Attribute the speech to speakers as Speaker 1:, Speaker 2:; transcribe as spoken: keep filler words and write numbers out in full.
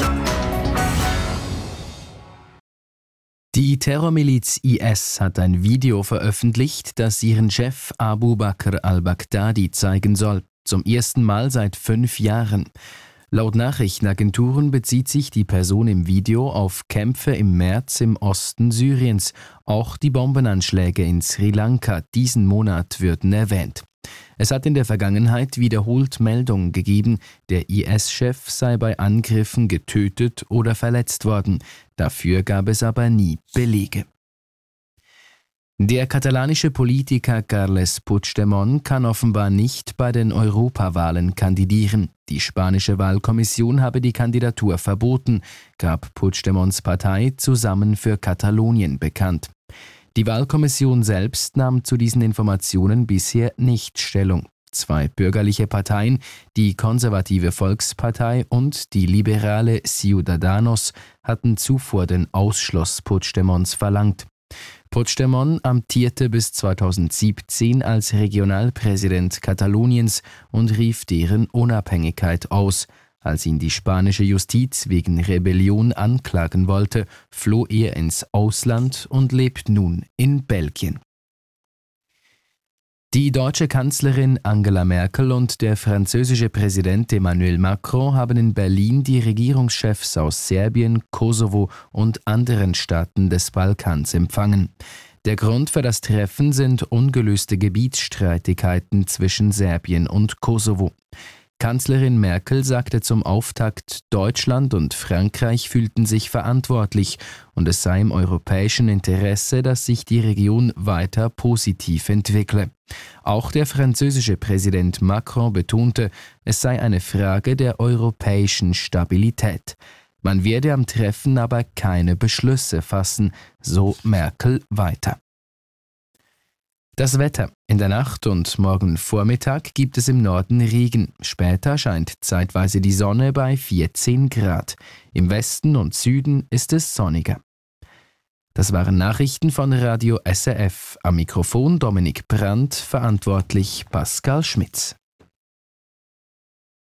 Speaker 1: Die Terrormiliz I S hat ein Video veröffentlicht, das ihren Chef Abu Bakr al-Baghdadi zeigen soll. Zum ersten Mal seit fünf Jahren. Laut Nachrichtenagenturen bezieht sich die Person im Video auf Kämpfe im März im Osten Syriens. Auch die Bombenanschläge in Sri Lanka diesen Monat würden erwähnt. Es hat in der Vergangenheit wiederholt Meldungen gegeben, der I S-Chef sei bei Angriffen getötet oder verletzt worden. Dafür gab es aber nie Belege. Der katalanische Politiker Carles Puigdemont kann offenbar nicht bei den Europawahlen kandidieren. Die spanische Wahlkommission habe die Kandidatur verboten, gab Puigdemonts Partei Zusammen für Katalonien bekannt. Die Wahlkommission selbst nahm zu diesen Informationen bisher nicht Stellung. Zwei bürgerliche Parteien, die konservative Volkspartei und die liberale Ciudadanos, hatten zuvor den Ausschluss Puigdemonts verlangt. Puigdemont amtierte bis zweitausendsiebzehn als Regionalpräsident Kataloniens und rief deren Unabhängigkeit aus. Als ihn die spanische Justiz wegen Rebellion anklagen wollte, floh er ins Ausland und lebt nun in Belgien. Die deutsche Kanzlerin Angela Merkel und der französische Präsident Emmanuel Macron haben in Berlin die Regierungschefs aus Serbien, Kosovo und anderen Staaten des Balkans empfangen. Der Grund für das Treffen sind ungelöste Gebietsstreitigkeiten zwischen Serbien und Kosovo. Kanzlerin Merkel sagte zum Auftakt, Deutschland und Frankreich fühlten sich verantwortlich und es sei im europäischen Interesse, dass sich die Region weiter positiv entwickle. Auch der französische Präsident Macron betonte, es sei eine Frage der europäischen Stabilität. Man werde am Treffen aber keine Beschlüsse fassen, so Merkel weiter. Das Wetter. In der Nacht und morgen Vormittag gibt es im Norden Regen. Später scheint zeitweise die Sonne bei vierzehn Grad. Im Westen und Süden ist es sonniger. Das waren Nachrichten von Radio S R F. Am Mikrofon Dominik Brandt, verantwortlich Pascal Schmitz.